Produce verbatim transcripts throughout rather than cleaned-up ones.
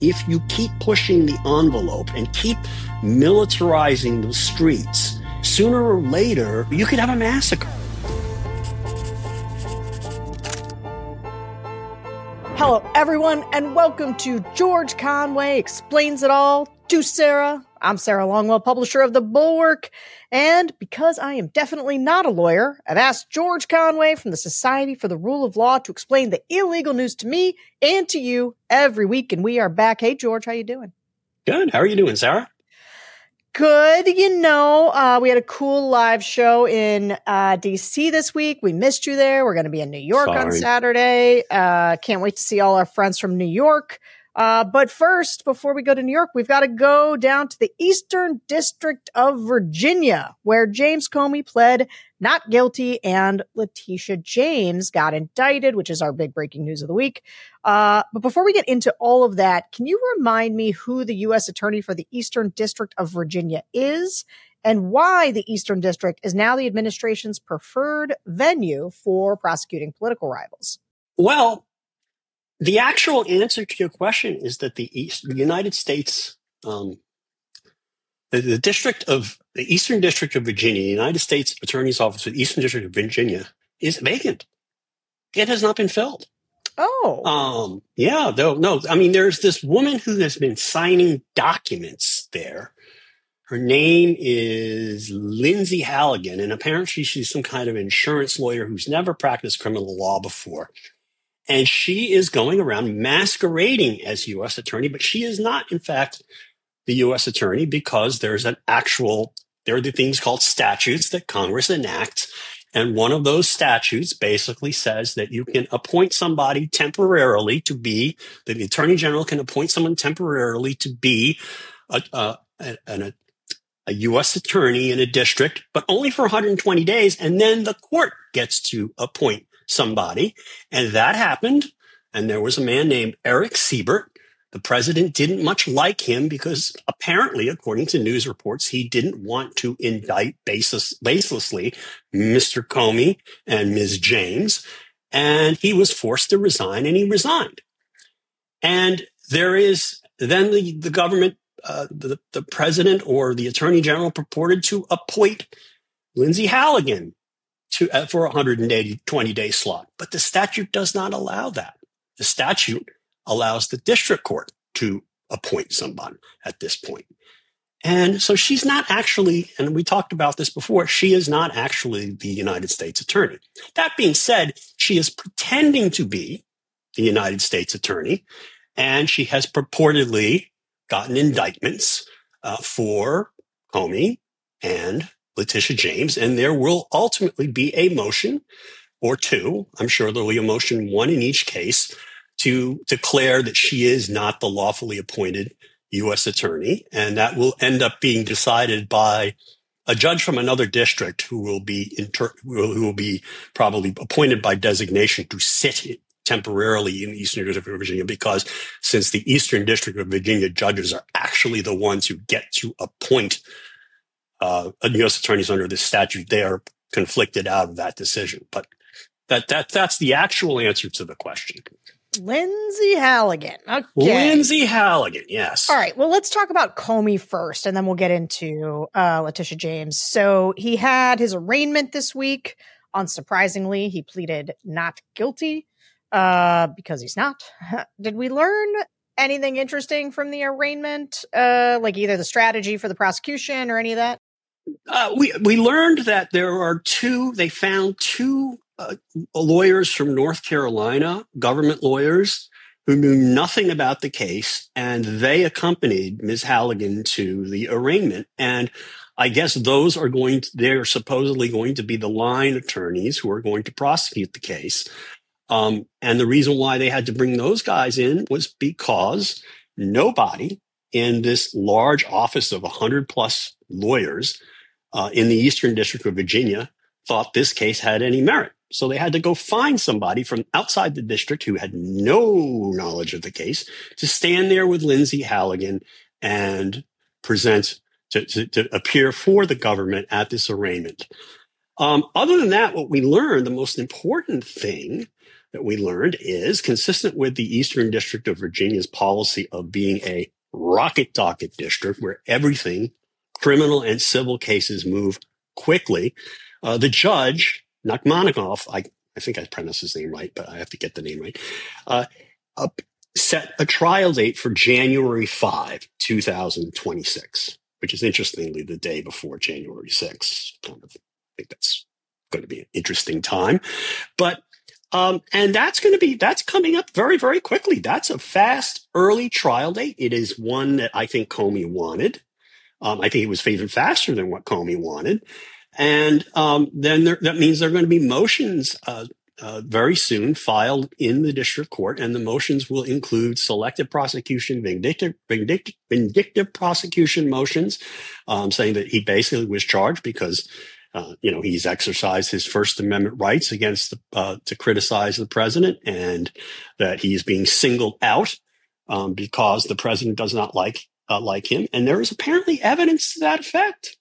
if you keep pushing the envelope and keep militarizing the streets, sooner or later, you could have a massacre. Hello, everyone, and welcome to George Conway Explains It All to Sarah. I'm Sarah Longwell, publisher of The Bulwark, and because I am definitely not a lawyer, I've asked George Conway from the Society for the Rule of Law to explain the illegal news to me and to you every week, and we are back. Hey, George, how you doing? Good. How are you doing, Sarah? Good. You know, uh, we had a cool live show in uh, D C this week. We missed you there. We're going to be in New York Sorry. on Saturday. Uh, can't wait to see all our friends from New York. Uh, but first, before we go to New York, we've got to go down to the Eastern District of Virginia, where James Comey pled not guilty and Letitia James got indicted, which is our big breaking news of the week. Uh, but before we get into all of that, can you remind me who the U S Attorney for the Eastern District of Virginia is and why the Eastern District is now the administration's preferred venue for prosecuting political rivals? Well, the actual answer to your question is that the East, the United States, um, the, the District of the Eastern District of Virginia, the United States Attorney's Office for the Eastern District of Virginia, is vacant. It has not been filled. Oh, um, yeah, no, no. I mean, there's this woman who has been signing documents there. Her name is Lindsay Halligan, and apparently she's some kind of insurance lawyer who's never practiced criminal law before. And she is going around masquerading as U S attorney, but she is not, in fact, the U S attorney because there's an actual, there are the things called statutes that Congress enacts. And one of those statutes basically says that you can appoint somebody temporarily to be, the attorney general can appoint someone temporarily to be a, a, a, a U S attorney in a district, but only for one hundred twenty days. And then the court gets to appoint somebody. And that happened. And there was a man named Eric Siebert. The president didn't much like him because apparently, according to news reports, he didn't want to indict baseless, baselessly Mister Comey and Miz James. And he was forced to resign, and he resigned. And there is then the, the government, uh, the, the president or the attorney general purported to appoint Lindsay Halligan to, uh, for a one hundred twenty day slot. But the statute does not allow that. The statute allows the district court to appoint someone at this point. And so she's not actually, and we talked about this before, she is not actually the United States attorney. That being said, she is pretending to be the United States attorney, and she has purportedly gotten indictments uh, for Comey and Letitia James, and there will ultimately be a motion or two. I'm sure there'll be a motion, one in each case, to declare that she is not the lawfully appointed U S attorney. And that will end up being decided by a judge from another district who will be inter- who will be probably appointed by designation to sit temporarily in the Eastern District of Virginia, because since the Eastern District of Virginia judges are actually the ones who get to appoint Uh, U S attorneys under this statute, they are conflicted out of that decision. But that that that's the actual answer to the question. Lindsay Halligan. Okay. Lindsay Halligan, yes. All right. Well, let's talk about Comey first, and then we'll get into uh, Letitia James. So he had his arraignment this week. Unsurprisingly, he pleaded not guilty uh, because he's not. Did we learn anything interesting from the arraignment, uh, like either the strategy for the prosecution or any of that? Uh, we we learned that there are two. They found two uh, lawyers from North Carolina, government lawyers, who knew nothing about the case, and they accompanied Miz Halligan to the arraignment. And I guess those are going to, they're supposedly going to be the line attorneys who are going to prosecute the case. Um, and the reason why they had to bring those guys in was because nobody in this large office of one hundred plus lawyers uh, in the Eastern District of Virginia thought this case had any merit. So they had to go find somebody from outside the district who had no knowledge of the case to stand there with Lindsay Halligan and present to, to, to appear for the government at this arraignment. Um, other than that, what we learned, the most important thing that we learned is consistent with the Eastern District of Virginia's policy of being a rocket docket district where everything, criminal and civil cases, move quickly. Uh, the judge, Nachmaninoff, I, I think I pronounced his name right, but I have to get the name right, uh, uh, set a trial date for January fifth, twenty twenty-six, which is interestingly the day before January sixth. Kind of, I think that's going to be an interesting time. But Um, and that's going to be, that's coming up very, very quickly. That's a fast, early trial date. It is one that I think Comey wanted. Um, I think it was even faster than what Comey wanted. And um, then there, that means there are going to be motions uh, uh, very soon filed in the district court. And the motions will include selective prosecution, vindictive, vindictive, vindictive prosecution motions, um, saying that he basically was charged because Uh, you know, he's exercised his First Amendment rights against the, uh, to criticize the president, and that he's being singled out um, because the president does not like uh, like him. And there is apparently evidence to that effect.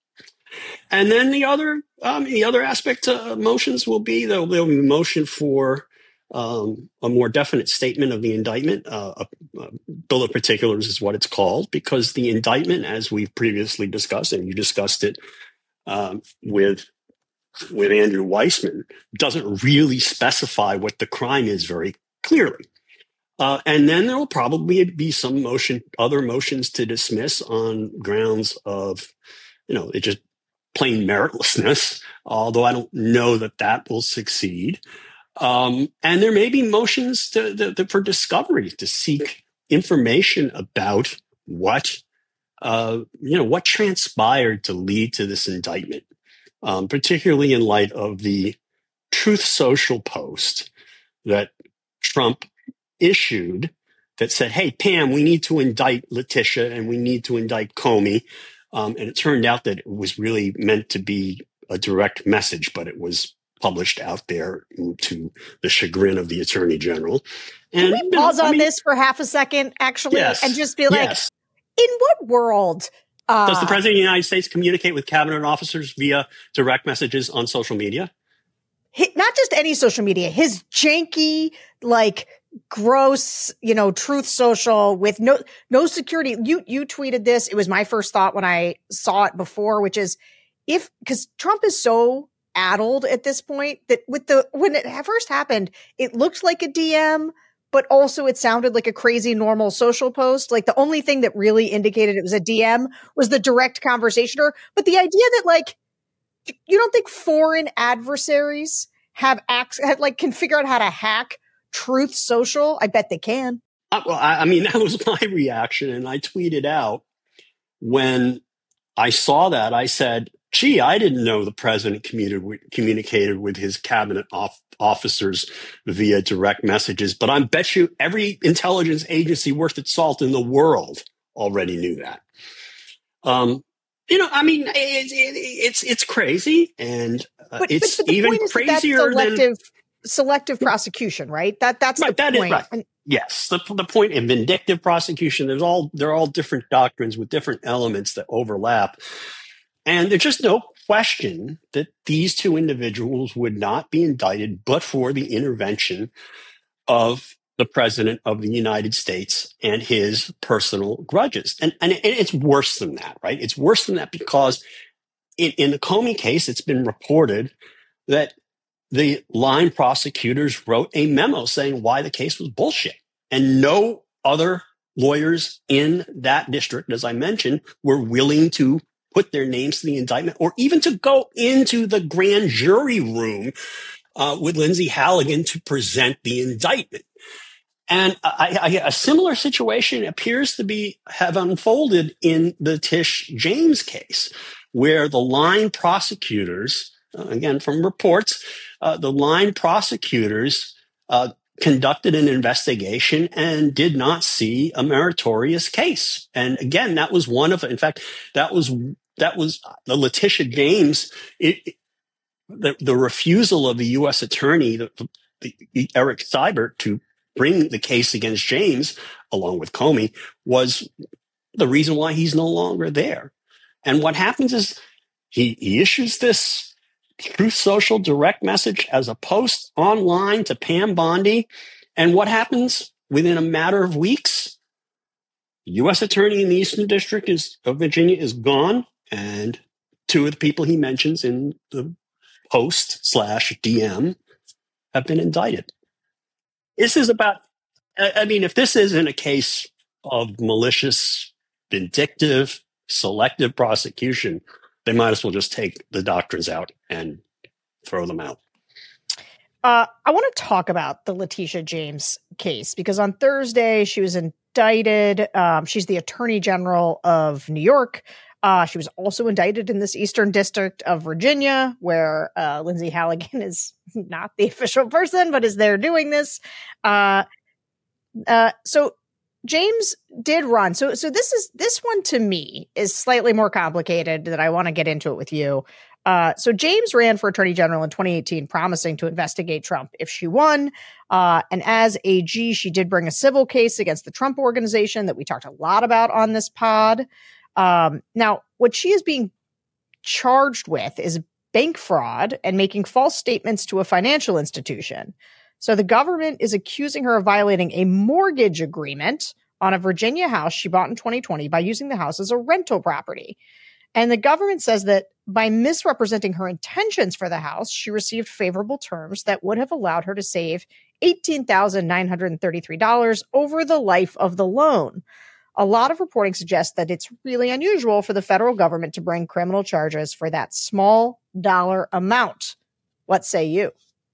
And then the other um, the other aspect of motions will be there'll, there'll be a motion for um, a more definite statement of the indictment. Uh, a, a bill of particulars is what it's called, because the indictment, as we've previously discussed, and you discussed it Um, with with Andrew Weissman, doesn't really specify what the crime is very clearly. Uh, and then there will probably be some motion, other motions to dismiss on grounds of, you know, it just plain meritlessness, although I don't know that that will succeed. Um, and there may be motions to, to, to, for discovery to seek information about what Uh, you know, what transpired to lead to this indictment, um, particularly in light of the Truth Social post that Trump issued that said, hey, Pam, we need to indict Letitia and we need to indict Comey. Um, and it turned out that it was really meant to be a direct message, but it was published out there to the chagrin of the Attorney General. And, Can we pause you know, on I mean, this for half a second, actually, yes, and just be like, yes. in what world uh, does the President of the United States communicate with cabinet officers via direct messages on social media? He, not just any social media, his janky, like gross, you know, Truth Social with no no security. You you tweeted this. It was my first thought when I saw it before, which is if because Trump is so addled at this point that with the when it first happened, it looked like a D M. But also it sounded like a crazy normal social post. Like the only thing that really indicated it was a D M was the direct conversation. But the idea that like, you don't think foreign adversaries have acts, have, like can figure out how to hack Truth Social? I bet they can. Uh, well, I, I mean, that was my reaction. And I tweeted out when I saw that, I said, gee, I didn't know the president communicated with, communicated with his cabinet off, officers via direct messages, but I bet you every intelligence agency worth its salt in the world already knew that. Um, you know, I mean, it, it, it's it's crazy, and uh, but, it's but, but even that crazier that's selective, than selective prosecution, right? That that's right, the that point. Is right. And, yes, the the point in vindictive prosecution. There's all they're all different doctrines with different elements that overlap. And there's just no question that these two individuals would not be indicted but for the intervention of the president of the United States and his personal grudges. And, and it's worse than that, right? It's worse than that because in, in the Comey case, it's been reported that the line prosecutors wrote a memo saying why the case was bullshit. And no other lawyers in that district, as I mentioned, were willing to put their names to the indictment or even to go into the grand jury room uh, with Lindsay Halligan to present the indictment. And I, I, a similar situation appears to be have unfolded in the Tish James case, where the line prosecutors, uh, again from reports, uh, the line prosecutors uh, conducted an investigation and did not see a meritorious case. And again, that was one of, in fact, that was that was the Letitia James, it, the, the refusal of the U S attorney, the, the, Eric Seibert, to bring the case against James, along with Comey, was the reason why he's no longer there. And what happens is he, he issues this Truth Social direct message as a post online to Pam Bondi. And what happens within a matter of weeks? The U S attorney in the Eastern District is, of Virginia is gone, and two of the people he mentions in the post slash D M have been indicted. This is about, I mean, if this isn't a case of malicious, vindictive, selective prosecution, they might as well just take the doctrines out and throw them out. Uh, I want to talk about the Letitia James case because on Thursday she was indicted. Um, she's the Attorney General of New York. Uh, she was also indicted in this Eastern District of Virginia, where uh, Lindsay Halligan is not the official person, but is there doing this. Uh, uh, so James did run. So, so this is this one to me is slightly more complicated. That I want to get into it with you. Uh, so James ran for Attorney General in twenty eighteen, promising to investigate Trump if she won. Uh, and as A G, she did bring a civil case against the Trump Organization that we talked a lot about on this pod. Um, now, what she is being charged with is bank fraud and making false statements to a financial institution. So the government is accusing her of violating a mortgage agreement on a Virginia house she bought in twenty twenty by using the house as a rental property. And the government says that by misrepresenting her intentions for the house, she received favorable terms that would have allowed her to save eighteen thousand nine hundred thirty-three dollars over the life of the loan. A lot of reporting suggests that it's really unusual for the federal government to bring criminal charges for that small dollar amount. What say you?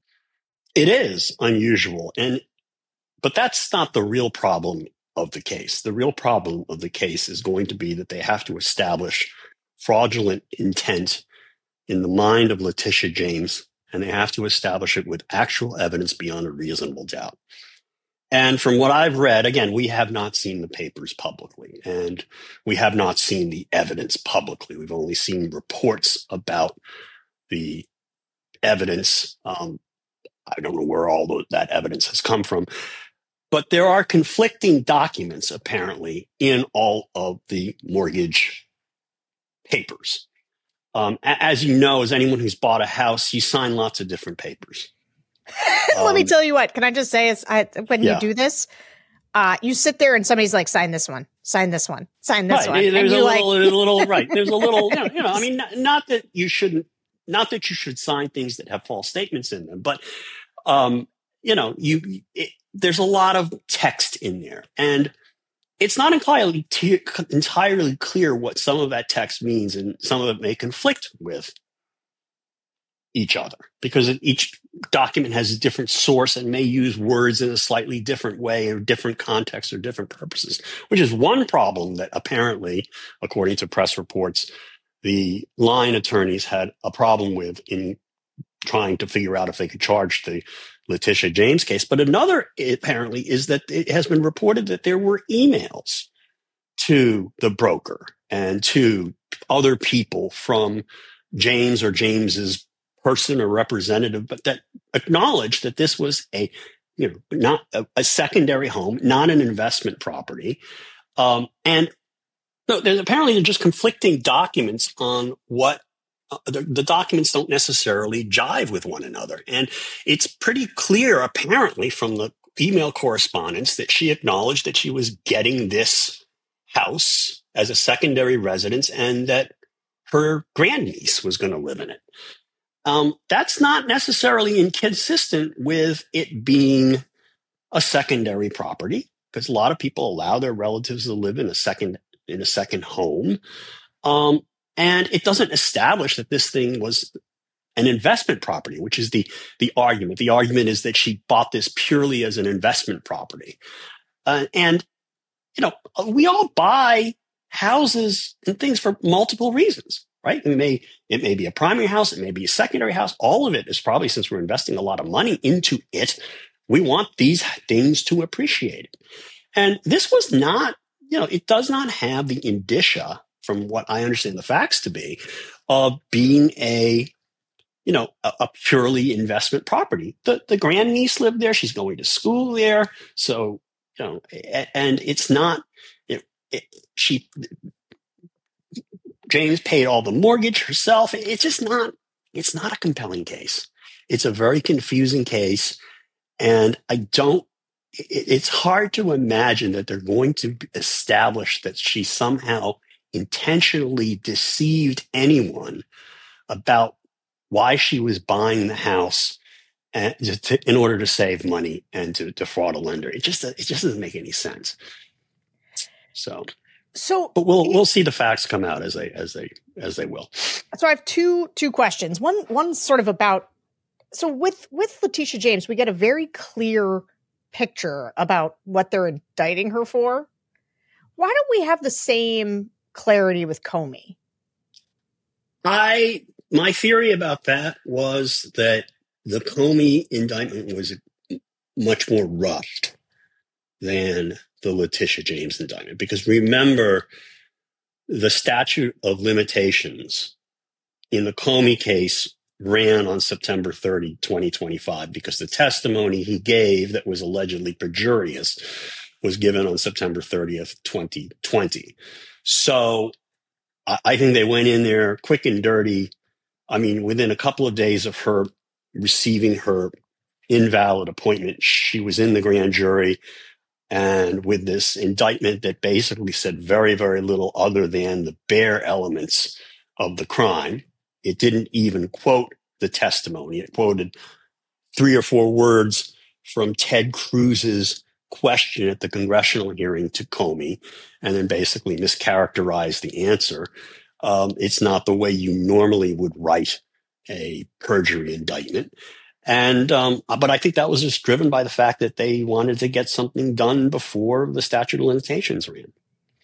It is unusual, and but that's not the real problem of the case. The real problem of the case is going to be that they have to establish fraudulent intent in the mind of Letitia James, and they have to establish it with actual evidence beyond a reasonable doubt. And from what I've read, again, we have not seen the papers publicly, and we have not seen the evidence publicly. We've only seen reports about the evidence. Um, I don't know where all the, that evidence has come from, but there are conflicting documents, apparently, in all of the mortgage papers. Um, as you know, as anyone who's bought a house, you sign lots of different papers. Let um, me tell you what, can I just say is I, when yeah. you do this, uh, you sit there and somebody's like, sign this one, sign this one, sign this right. one. There's and a you little, like- a little, right. There's a little, you know, you know I mean, not, not that you shouldn't, not that you should sign things that have false statements in them, but, um, you know, you, it, there's a lot of text in there, and it's not entirely, te- entirely clear what some of that text means, and some of it may conflict with each other because each document has a different source and may use words in a slightly different way or different contexts or different purposes, which is one problem that apparently, according to press reports, the line attorneys had a problem with in trying to figure out if they could charge the Letitia James case. But another apparently is that it has been reported that there were emails to the broker and to other people from James or James's person or representative, but that acknowledged that this was a, you know, not a, a secondary home, not an investment property. Um, and no, there's apparently they're just conflicting documents on what uh, the, the documents don't necessarily jive with one another. And it's pretty clear, apparently, from the email correspondence that she acknowledged that she was getting this house as a secondary residence and that her grandniece was going to live in it. Um, that's not necessarily inconsistent with it being a secondary property, because a lot of people allow their relatives to live in a second in a second home, um, and it doesn't establish that this thing was an investment property, which is the the argument. The argument is that she bought this purely as an investment property, uh, and you know we all buy houses and things for multiple reasons. Right? It may, it may be a primary house. It may be a secondary house. All of it is probably, since we're investing a lot of money into it, we want these things to appreciate it. And this was not, you know, it does not have the indicia, from what I understand the facts to be, of being a, you know, a, a purely investment property. The, the grandniece lived there. She's going to school there. So, you know, and it's not, it, it, she, James paid all the mortgage herself. It's just not, It's not a compelling case. It's a very confusing case. And I don't, it's hard to imagine that they're going to establish that she somehow intentionally deceived anyone about why she was buying the house and to, in order to save money and to defraud a lender. It just, it just doesn't make any sense. So, so, but we'll, we'll see the facts come out as they, as they, as they will. So I have two, two questions. One, one's sort of about, so with, with Letitia James, we get a very clear picture about what they're indicting her for. Why don't we have the same clarity with Comey? I, my theory about that was that the Comey indictment was much more rushed than the Letitia James indictment. Because remember, the statute of limitations in the Comey case ran on September thirtieth, twenty twenty-five, because the testimony he gave that was allegedly perjurious was given on September thirtieth, twenty twenty. So I think they went in there quick and dirty. I mean, within a couple of days of her receiving her invalid appointment, she was in the grand jury, and with this indictment that basically said very, very little other than the bare elements of the crime. It didn't even quote the testimony. It quoted three or four words from Ted Cruz's question at the congressional hearing to Comey, and then basically mischaracterized the answer. Um, it's not the way you normally would write a perjury indictment. And, um, but I think that was just driven by the fact that they wanted to get something done before the statute of limitations ran.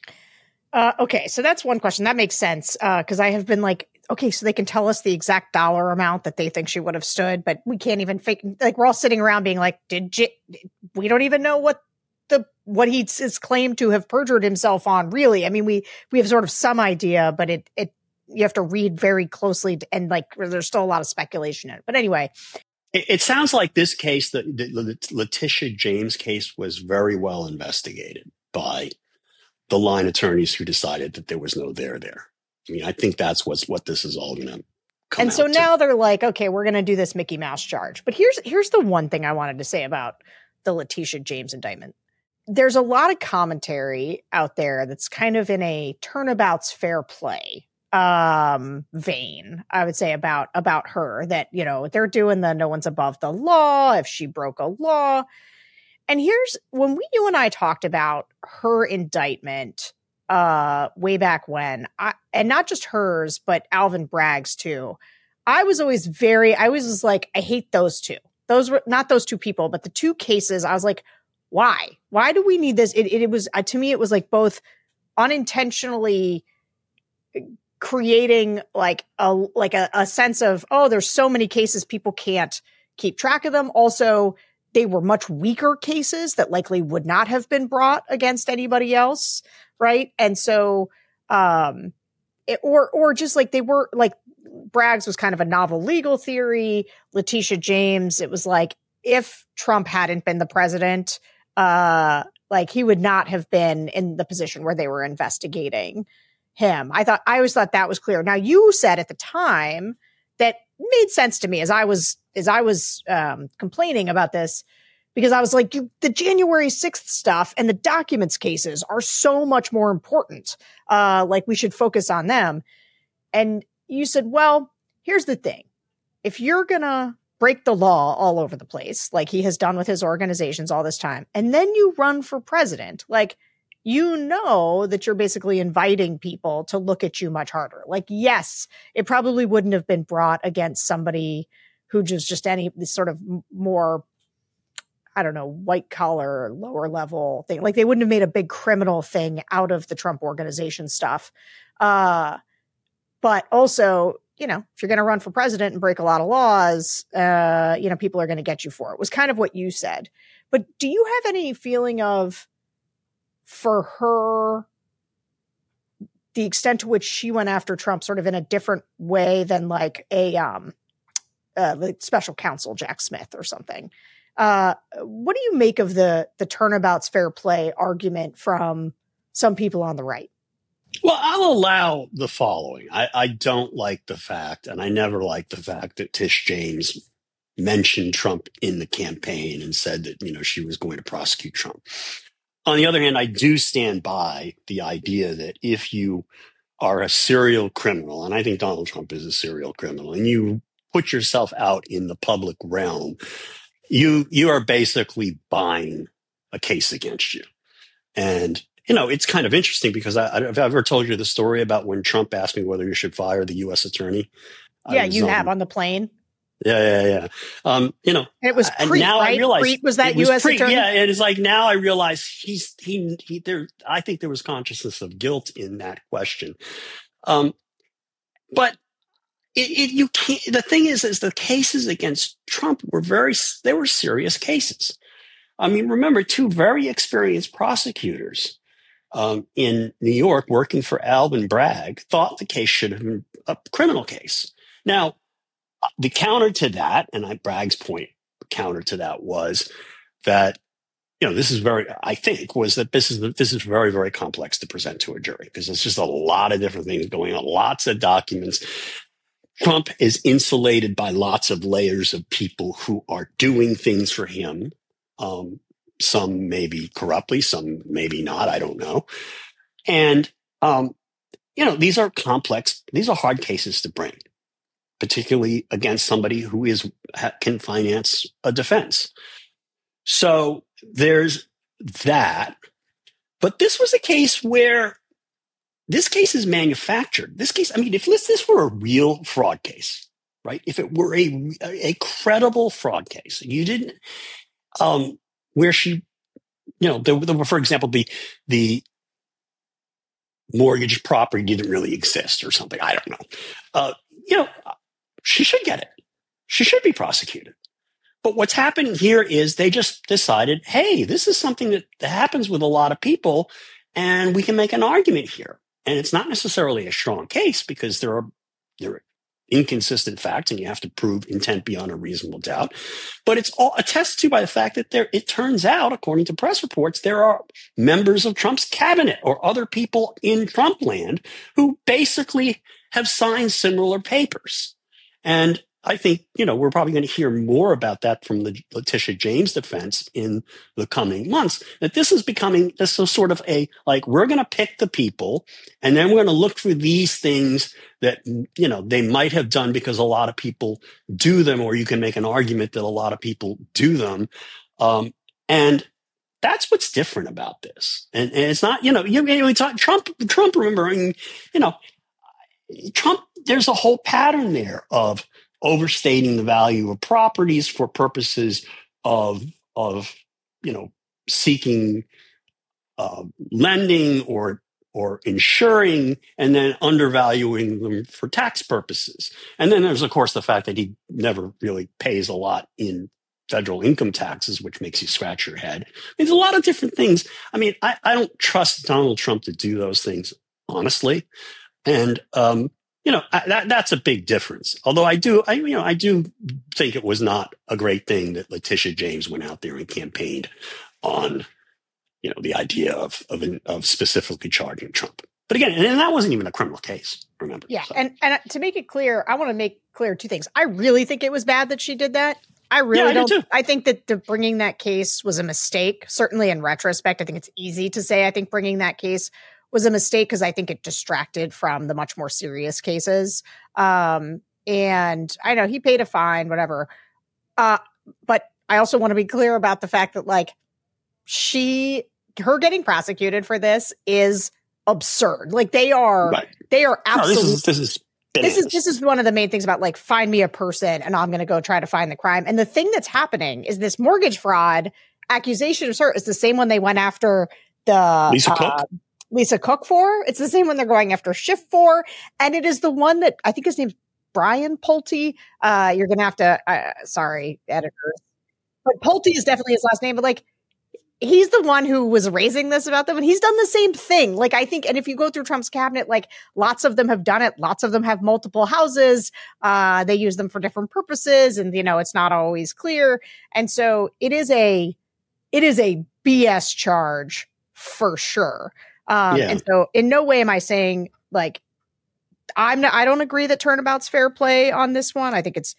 Uh, okay, so that's one question. That makes sense, because uh, I have been like, okay, so they can tell us the exact dollar amount that they think she would have stood, but we can't even fake. Like, we're all sitting around being like, did you, we don't even know what the what he is claimed to have perjured himself on. Really, I mean, we we have sort of some idea, but it it you have to read very closely, and like there's still a lot of speculation in it. But anyway. It, it sounds like this case, the, the Letitia James case, was very well investigated by the line attorneys who decided that there was no there there. I mean, I think that's what's what this is all going to come And so out now to. they're like, okay, we're going to do this Mickey Mouse charge. But here's here's the one thing I wanted to say about the Letitia James indictment. There's a lot of commentary out there that's kind of in a turnabout's fair play um, vein, I would say, about about her, that, you know, they're doing the no one's above the law if she broke a law. And here's when we, you and I talked about her indictment uh, way back when, I, and not just hers, but Alvin Bragg's too. I was always very, I was just like, I hate those two. Those were not those two people, but the two cases. I was like, why? Why do we need this? It, it, it was, uh, to me, it was like both unintentionally creating like a, like a, a sense of, oh, there's so many cases, people can't keep track of them. Also, they were much weaker cases that likely would not have been brought against anybody else. Right. And so, um, it, or, or just like they were like Bragg's was kind of a novel legal theory. Letitia James, it was like, if Trump hadn't been the president, uh, like he would not have been in the position where they were investigating him. I thought, I always thought that was clear. Now, you said at the time that made sense to me as I was, as I was um, complaining about this, because I was like, you, the January sixth stuff and the documents cases are so much more important. Uh, like we should focus on them. And you said, well, here's the thing. If you're going to break the law all over the place, like he has done with his organizations all this time, and then you run for president, like, you know that you're basically inviting people to look at you much harder. Like, yes, it probably wouldn't have been brought against somebody who just, just any sort of more, I don't know, white collar, lower level thing. Like they wouldn't have made a big criminal thing out of the Trump organization stuff. Uh, but also, you know, if you're going to run for president and break a lot of laws, uh, you know, people are going to get you for it. It was kind of what you said. But do you have any feeling of, for her, the extent to which she went after Trump sort of in a different way than like a um, uh, like special counsel Jack Smith or something? Uh, what do you make of the the turnabout's fair play argument from some people on the right? Well, I'll allow the following. I, I don't like the fact, and I never liked the fact that Tish James mentioned Trump in the campaign and said that, you know, she was going to prosecute Trump. On the other hand, I do stand by the idea that if you are a serial criminal, and I think Donald Trump is a serial criminal, and you put yourself out in the public realm, you you are basically buying a case against you. And, you know, it's kind of interesting because I, I've ever told you the story about when Trump asked me whether you should fire the U S attorney. Yeah, was, you um, have on the plane. Yeah, yeah, yeah. Um, you know, and it was Preet, now right? I realize Preet was that was U S Preet, attorney. Yeah, it is like now I realize he's he he there. I think there was consciousness of guilt in that question. Um, but it, it you can't. The thing is, is the cases against Trump were very they were serious cases. I mean, remember, two very experienced prosecutors um, in New York working for Alvin Bragg thought the case should have been a criminal case. Now, the counter to that, and I, Bragg's point counter to that was that, you know, this is very, I think, was that this is this is very, very complex to present to a jury because there's just a lot of different things going on, lots of documents. Trump is insulated by lots of layers of people who are doing things for him. Um, some maybe corruptly, some maybe not. I don't know. And, um, you know, these are complex, these are hard cases to bring, particularly against somebody who is can finance a defense. So there's that. But this was a case where this case is manufactured. This case, I mean, if this, this were a real fraud case, right? If it were a, a credible fraud case, you didn't, um, where she, you know, there, there, for example, the, the mortgage property didn't really exist or something. I don't know. Uh, you know, she should get it. She should be prosecuted. But what's happening here is they just decided, hey, this is something that happens with a lot of people, and we can make an argument here. And it's not necessarily a strong case because there are there are inconsistent facts, and you have to prove intent beyond a reasonable doubt. But it's all attested to by the fact that there, it turns out, according to press reports, there are members of Trump's cabinet or other people in Trump land who basically have signed similar papers. And I think, you know, we're probably going to hear more about that from the Letitia James defense in the coming months, that this is becoming this is sort of a, like, we're going to pick the people and then we're going to look for these things that, you know, they might have done because a lot of people do them, or you can make an argument that a lot of people do them. Um, and that's what's different about this. And, and it's not, you know, you, you talk Trump, Trump, remember, I mean, you know, Trump, there's a whole pattern there of overstating the value of properties for purposes of, of you know, seeking uh, lending or or insuring, and then undervaluing them for tax purposes. And then there's, of course, the fact that he never really pays a lot in federal income taxes, which makes you scratch your head. There's a lot of different things. I mean, I, I don't trust Donald Trump to do those things, honestly. And, um, you know, I, that, that's a big difference. Although I do, I, you know, I do think it was not a great thing that Letitia James went out there and campaigned on, you know, the idea of, of, of specifically charging Trump. But again, and that wasn't even a criminal case, remember? Yeah. So. And, and to make it clear, I want to make clear two things. I really think it was bad that she did that. I really yeah, I don't. do too. I think that the bringing that case was a mistake. Certainly in retrospect, I think it's easy to say I think bringing that case was a mistake because I think it distracted from the much more serious cases. Um, and I know he paid a fine, whatever. Uh, but I also want to be clear about the fact that, like, she, her getting prosecuted for this is absurd. Like, they are, right. they are absolutely. No, this is, this is This is this is one of the main things about, like, find me a person and I'm going to go try to find the crime. And the thing that's happening is this mortgage fraud accusation of her is the same one they went after the Lisa Cook. Uh, Lisa Cook for. It's the same one they're going after Schiff for. And it is the one that I think his name's Brian Pulte. Uh, you're going to have to, uh, sorry, editors. But Pulte is definitely his last name. But, like, he's the one who was raising this about them. And he's done the same thing. Like, I think, and if you go through Trump's cabinet, like, lots of them have done it. Lots of them have multiple houses. Uh, they use them for different purposes. And, you know, it's not always clear. And so it is a, it is a B S charge for sure. Um, Yeah. And so in no way am I saying like, I'm not, I don't agree that Turnabout's fair play on this one. I think it's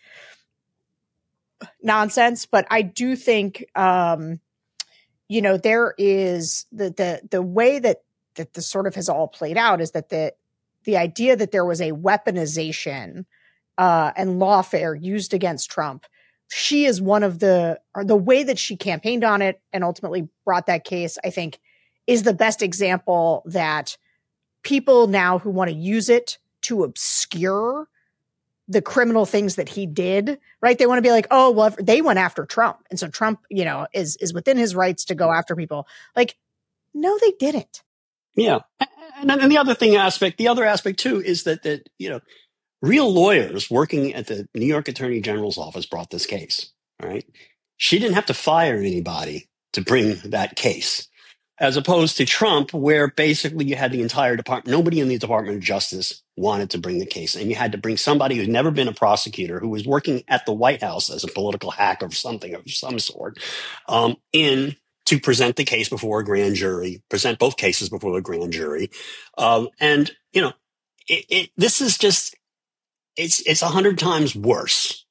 nonsense, but I do think, um, you know, there is the, the, the way that, that this sort of has all played out is that the, the idea that there was a weaponization uh, and lawfare used against Trump. She is one of the, or the way that she campaigned on it and ultimately brought that case, I think, is the best example that people now who want to use it to obscure the criminal things that he did, right? They want to be like, oh, well, they went after Trump. And so Trump, you know, is, is within his rights to go after people. Like, no, they didn't. Yeah. And, and the other thing aspect, the other aspect too, is that, that, you know, real lawyers working at the New York Attorney General's office brought this case, right? She didn't have to fire anybody to bring that case, as opposed to Trump, where basically you had the entire department, nobody in the Department of Justice wanted to bring the case. And you had to bring somebody who's never been a prosecutor, who was working at the White House as a political hack or something of some sort, um, in to present the case before a grand jury, present both cases before the grand jury. Um, and, you know, it, it, this is just, it's, it's a hundred times worse.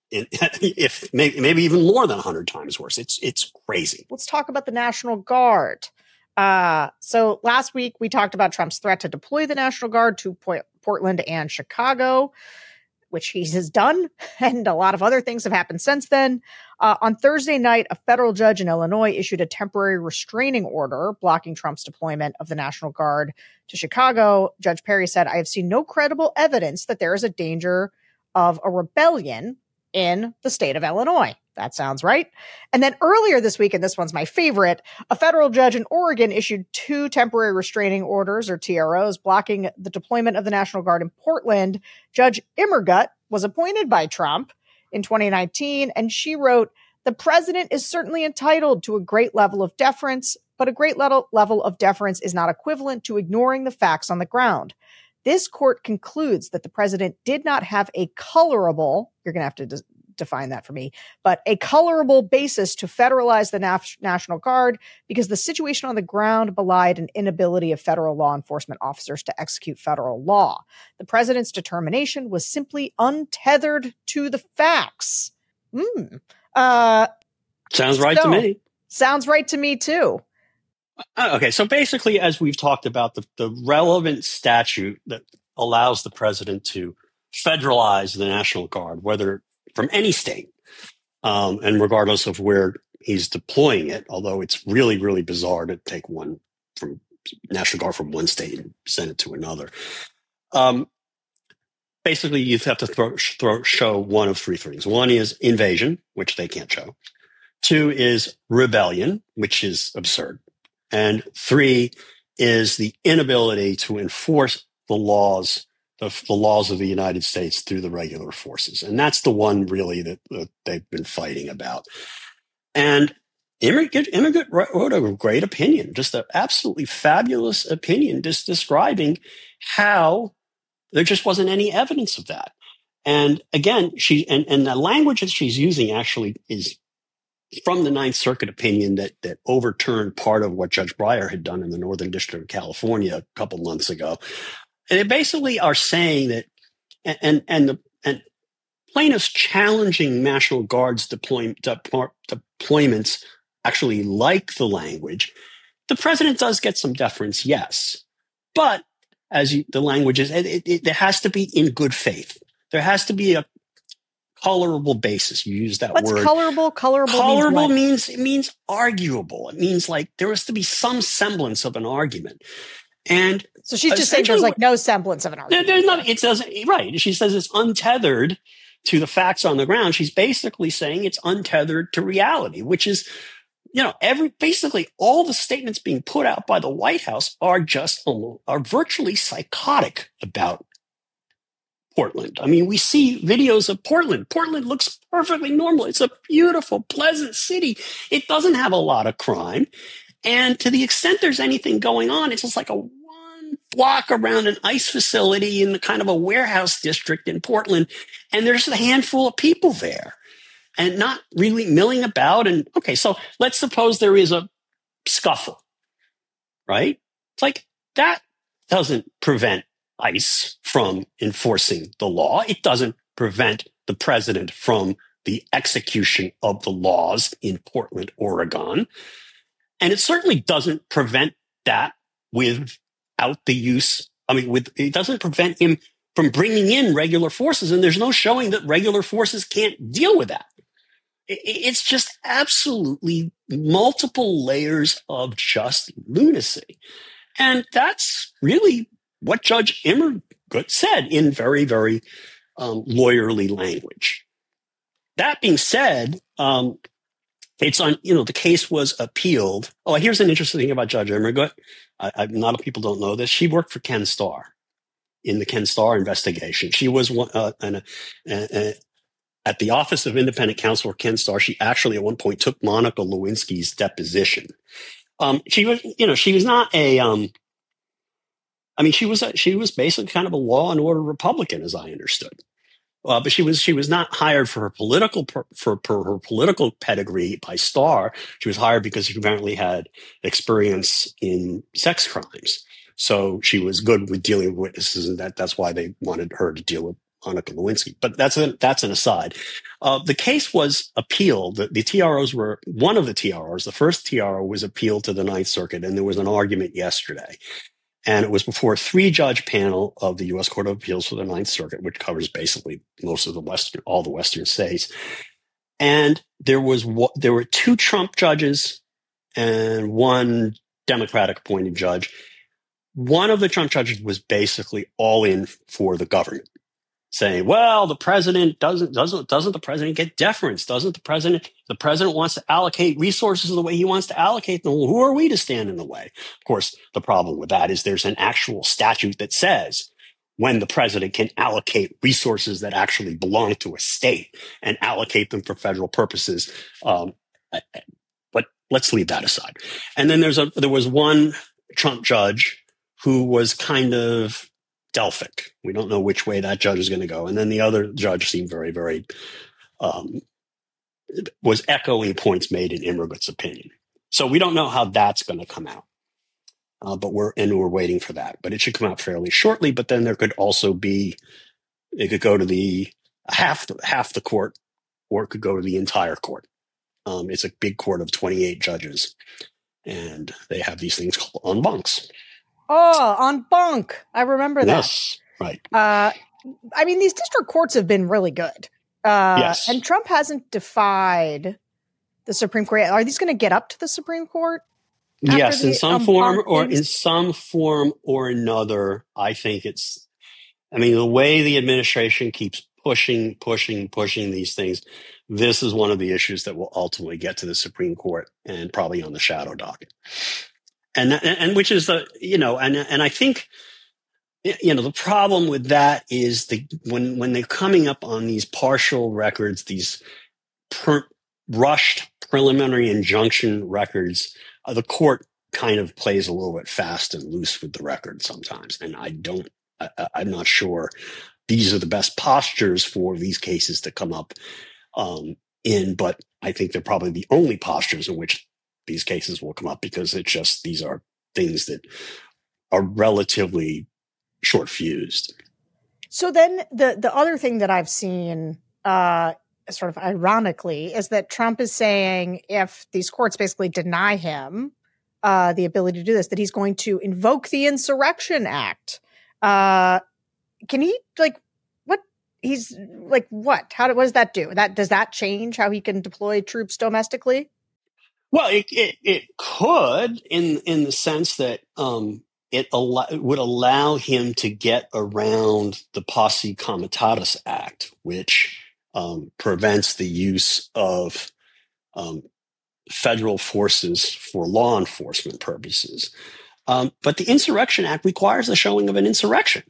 If maybe, maybe even more than a hundred times worse. It's, it's crazy. Let's talk about the National Guard. Uh, so last week we talked about Trump's threat to deploy the National Guard to po- Portland and Chicago, which he has done. And a lot of other things have happened since then. Uh, on Thursday night, a federal judge in Illinois issued a temporary restraining order blocking Trump's deployment of the National Guard to Chicago. Judge Perry said, I have seen no credible evidence that there is a danger of a rebellion in the state of Illinois. That sounds right. And then earlier this week, and this one's my favorite, a federal judge in Oregon issued two temporary restraining orders, or T R Os, blocking the deployment of the National Guard in Portland. Judge Immergut was appointed by Trump in twenty nineteen, and she wrote, the president is certainly entitled to a great level of deference, but a great level, level of deference is not equivalent to ignoring the facts on the ground. This court concludes that the president did not have a colorable, you're going to have to de- define that for me, but a colorable basis to federalize the Naf- National Guard because the situation on the ground belied an inability of federal law enforcement officers to execute federal law. The president's determination was simply untethered to the facts. Mm. Uh, Sounds right so, to me. Sounds right to me too. Okay, so basically, as we've talked about, the, the relevant statute that allows the president to federalize the National Guard, whether from any state, um, and regardless of where he's deploying it, although it's really, really bizarre to take one from National Guard from one state and send it to another. Um, basically, you have to throw, throw, show one of three things. One is invasion, which they can't show. Two is rebellion, which is absurd. And three is the inability to enforce the laws, the, the laws of the United States through the regular forces. And that's the one really that, that they've been fighting about. And Immergut wrote a great opinion, just an absolutely fabulous opinion, just describing how there just wasn't any evidence of that. And again, she and, and the language that she's using actually is from the Ninth Circuit opinion that that overturned part of what Judge Breyer had done in the Northern District of California a couple months ago. And they basically are saying that, and and the and plaintiffs challenging National Guard's deploy, deploy, deployments actually like the language. The president does get some deference, yes, but as you, the language is, it, it, it, there has to be in good faith. There has to be a colorable basis. You use that What's word. colorable? Colorable, colorable means, means it means arguable. It means like there has to be some semblance of an argument. And so she's just saying there's like no semblance of an argument. There, there's not. It doesn't. Right. She says it's untethered to the facts on the ground. She's basically saying it's untethered to reality, which is, you know, every basically all the statements being put out by the White House are just are virtually psychotic about Portland. I mean, we see videos of Portland. Portland looks perfectly normal. It's a beautiful, pleasant city. It doesn't have a lot of crime. And to the extent there's anything going on, it's just like a one block around an ice facility in the kind of a warehouse district in Portland. And there's a handful of people there and not really milling about. And okay, so let's suppose there is a scuffle, right? It's like, that doesn't prevent ICE from enforcing the law. It doesn't prevent the president from the execution of the laws in Portland, Oregon. And it certainly doesn't prevent that without the use. I mean, with, it doesn't prevent him from bringing in regular forces. And there's no showing that regular forces can't deal with that. It, it's just absolutely multiple layers of just lunacy. And that's really what Judge Immergut said in very, very um, lawyerly language. That being said, um, it's on, you know, the case was appealed. Oh, here's an interesting thing about Judge Immergut. I, I, a lot of people don't know this. She worked for Ken Starr in the Ken Starr investigation. She was one, uh, an, uh, uh, at the Office of Independent Counsel for Ken Starr. She actually at one point took Monica Lewinsky's deposition. Um, she was, you know, she was not a, um, I mean, she was a, she was basically kind of a law and order Republican, as I understood. Uh, but she was she was not hired for her political for, for her political pedigree by Starr. She was hired because she apparently had experience in sex crimes. So she was good with dealing with witnesses, and that that's why they wanted her to deal with Monica Lewinsky. But that's a, that's an aside. Uh, the case was appealed. The, the T R Os were one of the T R Os. The first T R O was appealed to the Ninth Circuit, and there was an argument yesterday. And it was before a three-judge panel of the U S Court of Appeals for the Ninth Circuit, which covers basically most of the Western, all the Western states. And there was there were two Trump judges and one Democratic-appointed judge. One of the Trump judges was basically all in for the government, saying, "Well, the president doesn't doesn't doesn't the president get deference? Doesn't the president the president wants to allocate resources the way he wants to allocate them? Well, who are we to stand in the way?" Of course, the problem with that is there's an actual statute that says when the president can allocate resources that actually belong to a state and allocate them for federal purposes. Um, but let's leave that aside. And then there's a there was one Trump judge who was kind of Delphic. We don't know which way that judge is going to go. And then the other judge seemed very, very, um, was echoing points made in Immergut's opinion. So we don't know how that's going to come out. Uh, but we're, and we're waiting for that. But it should come out fairly shortly. But then there could also be, it could go to the half, the, half the court, or it could go to the entire court. Um, it's a big court of twenty-eight judges. And they have these things called en bancs. Oh, en banc. I remember that. Yes, right. Uh, I mean, these district courts have been really good. Uh, yes. And Trump hasn't defied the Supreme Court. Are these going to get up to the Supreme Court? Yes, the, in some um, form or things? in some form or another. I think it's, I mean, the way the administration keeps pushing, pushing, pushing these things, this is one of the issues that will ultimately get to the Supreme Court and probably on the shadow docket. And, and which is the, you know, and, and I think, you know, the problem with that is the, when, when they're coming up on these partial records, these per, rushed preliminary injunction records, uh, the court kind of plays a little bit fast and loose with the record sometimes. And I don't, I, I'm not sure these are the best postures for these cases to come up um, in, but I think they're probably the only postures in which these cases will come up, because it's just, these are things that are relatively short fused. So then the, the other thing that I've seen uh, sort of ironically is that Trump is saying if these courts basically deny him uh, the ability to do this, that he's going to invoke the Insurrection Act. Uh, can he like what he's like, what, how, what does that do? That, does that change how he can deploy troops domestically? Well, it, it, it could in, in the sense that, um, it, al- it would allow him to get around the Posse Comitatus Act, which, um, prevents the use of, um, federal forces for law enforcement purposes. Um, but the Insurrection Act requires the showing of an insurrection.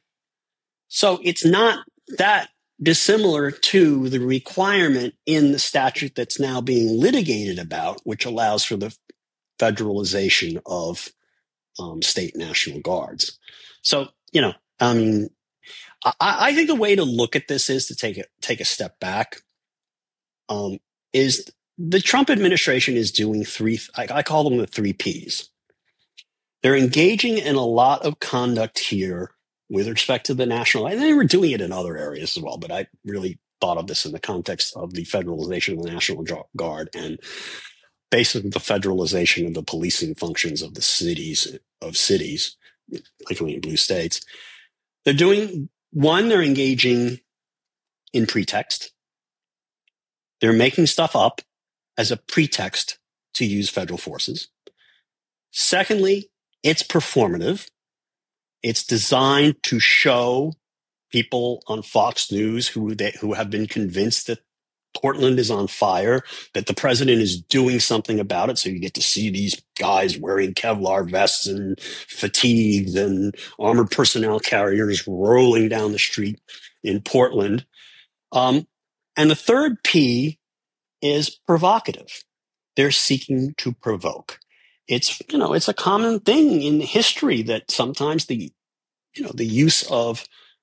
So it's not that dissimilar to the requirement in the statute that's now being litigated about, which allows for the federalization of um, state National Guards. So, you know, I mean, I, I think the way to look at this is to take a, take a step back. Um, is the Trump administration is doing three, I, I call them the three Ps. they're engaging in a lot of conduct here with respect to the national, and they were doing it in other areas as well, but I really thought of this in the context of the federalization of the National Guard and basically the federalization of the policing functions of the cities, of cities, particularly in blue states. They're doing, one, they're engaging in pretext. They're making stuff up as a pretext to use federal forces. Secondly, it's performative. It's designed to show people on Fox News who they, who have been convinced that Portland is on fire, that the president is doing something about it. So you get to see these guys wearing Kevlar vests and fatigues and armored personnel carriers rolling down the street in Portland. Um, and the third P is provocative. They're seeking to provoke. It's, you know, it's a common thing in history that sometimes the, you know, the use of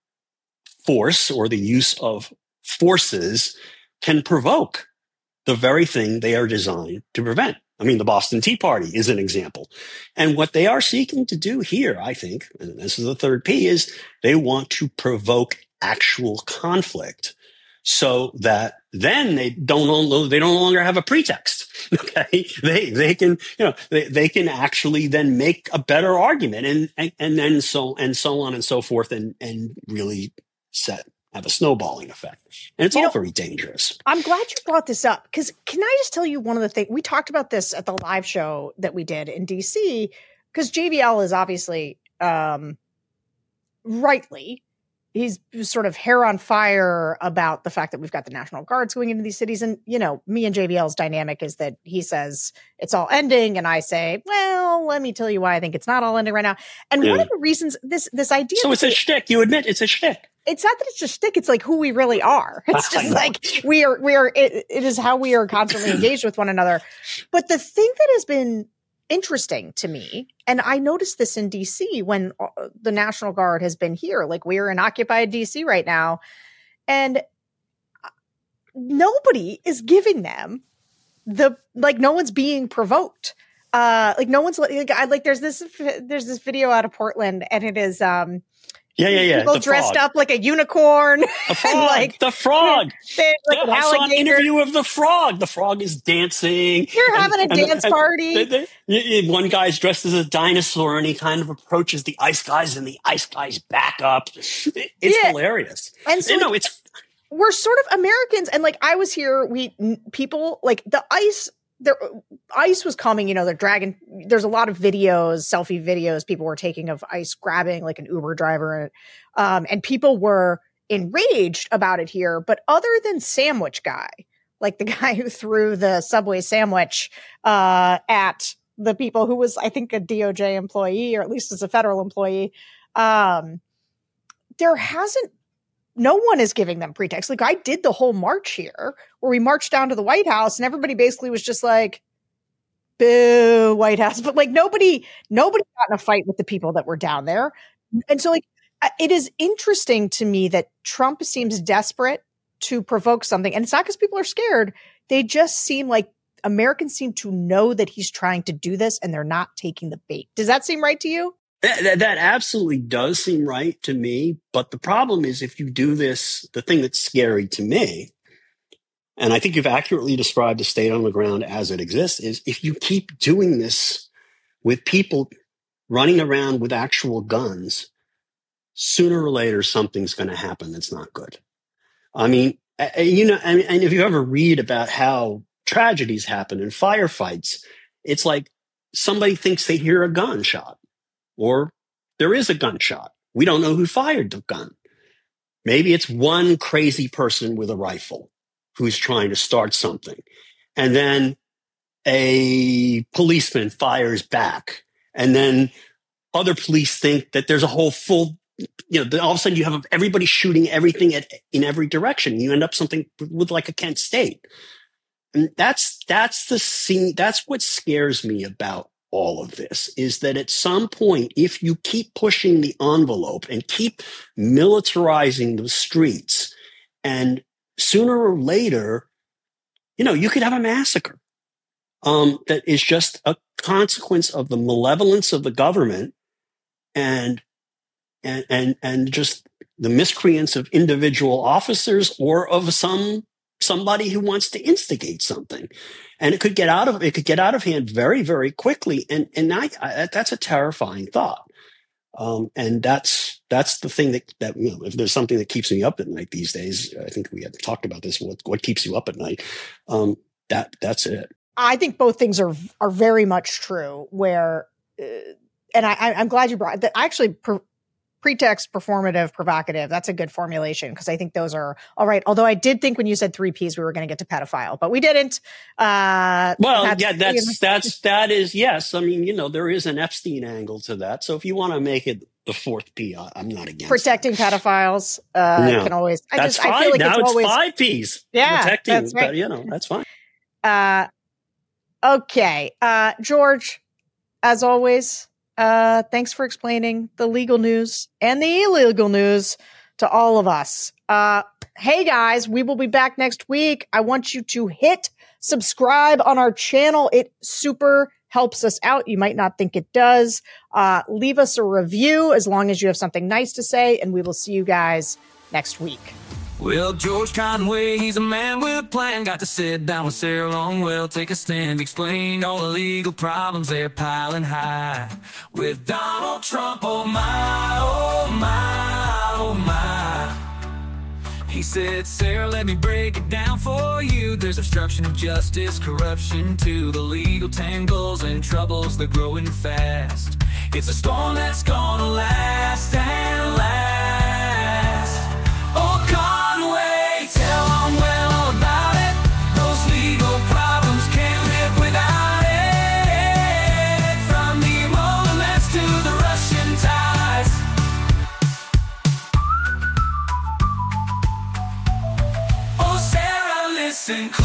force or the use of forces can provoke the very thing they are designed to prevent. I mean, the Boston Tea Party is an example. And what they are seeking to do here, I think, and this is the third P, is they want to provoke actual conflict so that then they don't, they no longer have a pretext. Okay. They, they can, you know, they, they can actually then make a better argument and, and, and then so, and so on and so forth and, and really set, have a snowballing effect. And it's you all know, very dangerous. I'm glad you brought this up because can I just tell you one of the things we talked about this at the live show that we did in D C because J V L is obviously um, rightly he's sort of hair on fire about the fact that we've got the National Guards going into these cities. And, you know, me and J V L's dynamic is that he says it's all ending. And I say, well, let me tell you why I think it's not all ending right now. And yeah. one of the reasons this, this idea. So it's a shtick. You admit it's a shtick. It's not that it's just shtick. It's like who we really are. It's just like we are, we are, it, it is how we are constantly engaged with one another. But the thing that has been interesting to me, and I noticed this in D C when the National Guard has been here, like we're in occupied D C right now, and nobody is giving them the, like no one's being provoked. Uh, like no one's like, I, like there's this, there's this video out of Portland and it is, um, Yeah, yeah, yeah. People the dressed frog. up like a unicorn. The frog. like, the frog. They, like yeah, I saw an interview of the frog. The frog is dancing. You're having and, a and, dance and, party. And they, they, one guy's dressed as a dinosaur, and he kind of approaches the ice guys, and the ice guys back up. It's yeah. hilarious. And so, you know, it's we're sort of Americans, and like I was here, we people like the ice. There, ICE was coming, you know, they're dragging, there's a lot of videos, selfie videos people were taking of ICE grabbing like an Uber driver. Um, and people were enraged about it here. But other than Sandwich Guy, like the guy who threw the Subway sandwich uh, at the people who was, I think, a D O J employee, or at least as a federal employee, um, there hasn't, no one is giving them pretext. Like I did the whole march here where we marched down to the White House and everybody basically was just like, boo, White House. But like nobody, nobody got in a fight with the people that were down there. And so like, it is interesting to me that Trump seems desperate to provoke something. And it's not because people are scared. They just seem like Americans seem to know that he's trying to do this and they're not taking the bait. Does that seem right to you? That, that, that absolutely does seem right to me. But the problem is if you do this, the thing that's scary to me, and I think you've accurately described the state on the ground as it exists, is if you keep doing this with people running around with actual guns, sooner or later something's going to happen that's not good. I mean, you know, and, and if you ever read about how tragedies happen in firefights, it's like somebody thinks they hear a gunshot. Or there is a gunshot. We don't know who fired the gun. Maybe it's one crazy person with a rifle who's trying to start something. And then a policeman fires back. And then other police think that there's a whole full, you know, all of a sudden you have everybody shooting everything at, in every direction. You end up something with like a Kent State. And that's, that's the scene. That's what scares me about all of this, is that at some point, if you keep pushing the envelope and keep militarizing the streets, and sooner or later, you know, you could have a massacre. um, that is just a consequence of the malevolence of the government and and and and just the miscreants of individual officers or of some somebody who wants to instigate something, and it could get out of it could get out of hand very, very quickly. And and I, I, that's a terrifying thought. Um, and that's that's the thing that that you know, if there's something that keeps me up at night these days, I think we had talked about this. What what keeps you up at night? Um, that that's it. I think both things are are very much true. Where, uh, and I, I'm glad you brought that. Actually, per, pretext, performative, provocative. That's a good formulation because I think those are all right. Although I did think when you said three Ps, we were going to get to pedophile, but we didn't. Uh, well, that's, yeah, that's you know. that's that is yes. I mean, you know, there is an Epstein angle to that. So if you want to make it the fourth P, I'm not against protecting that. pedophiles. Uh, no. Can always. I that's just fine. I feel like now it's, it's always, five Ps. Yeah, protecting. that's right. But, you know, that's fine. Uh, okay, uh, George, as always. Uh, thanks for explaining the legal news and the illegal news to all of us. Uh, hey guys, we will be back next week. I want you to hit subscribe on our channel. It super helps us out. You might not think it does. Uh, leave us a review as long as you have something nice to say, and we will see you guys next week. Well, George Conway, he's a man with a plan. Got to sit down with Sarah Longwell, take a stand, explain all the legal problems they're piling high. With Donald Trump, oh my, oh my, oh my. He said, Sarah, let me break it down for you. There's obstruction of justice, corruption too, the legal tangles and troubles, they're growing fast. It's a storm that's gonna last and last. Oh, Conway, tell them well all about it. Those legal problems can't live without it. From the emoluments to the Russian ties. Oh, Sarah, listen close.